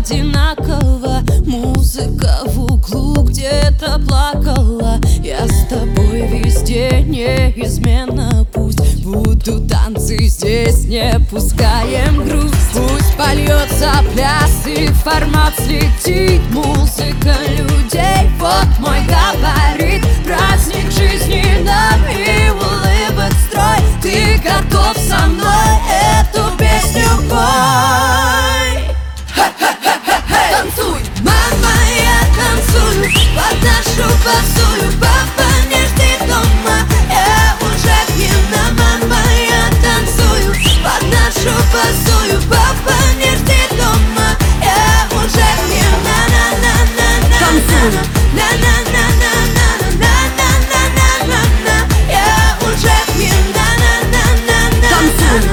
одинаково. Музыка в углу где-то плакала. Я с тобой везде неизменно. Пусть будут танцы здесь, не пускаем грусть. Пусть польется пляс и формат слетит. Музыка людей, вот мой габарит. Праздник жизни нам и улыбок строй. Ты готов со мной эту песню пой? Танцуй, мама, я танцую под нашу басую. Папа не ждет дома, я уже пьяна. Мама, я танцую под нашу басую. Папа не ждет дома, я уже пьяна. Танцуй, я уже пьяна. Танцуй.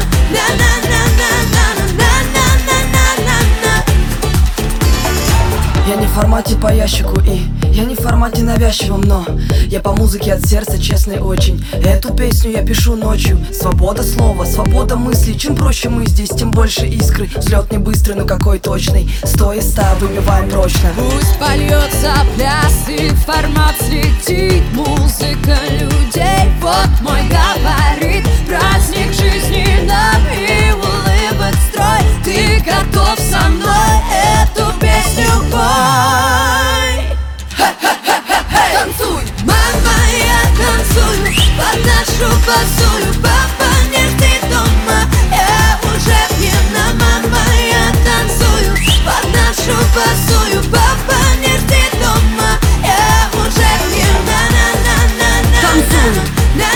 Я не в формате по ящику и я не в формате навязчивом, но я по музыке от сердца, честный очень. Эту песню я пишу ночью. Свобода слова, свобода мысли. Чем проще мы здесь, тем больше искры. Взлет не быстрый, но какой точный. 100 из 100 выбиваем прочно. Пусть польется пляс и формат слетит. Музыка людей, вот мой габарит. Праздник жизни нам и улыбок строй. Ты готов со мной эту песню пой? Танцуй, мама, я танцую под нашу басую. Папа не ждет дома, я уже пьяна. Мама, я танцую под нашу басую. Папа не ждет дома, я уже пьяна. Танцуй, я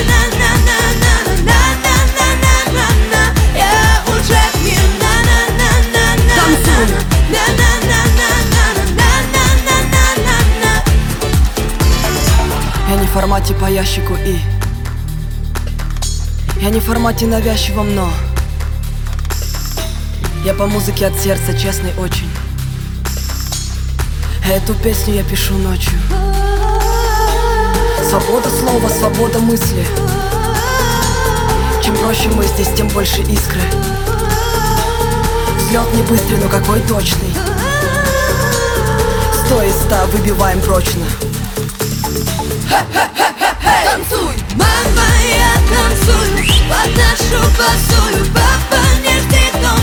уже пьяна. Танцуй. Я не в формате по ящику и я не в формате навязчивом, но я по музыке от сердца, честный очень. Эту песню я пишу ночью. Свобода слова, свобода мысли. Чем проще мы здесь, тем больше искры. Взлет не быстрый, но какой точный. 100 из 100 выбиваем прочно. Танцуй, мама, я танцую под нашу басую. Папа не ждет дома,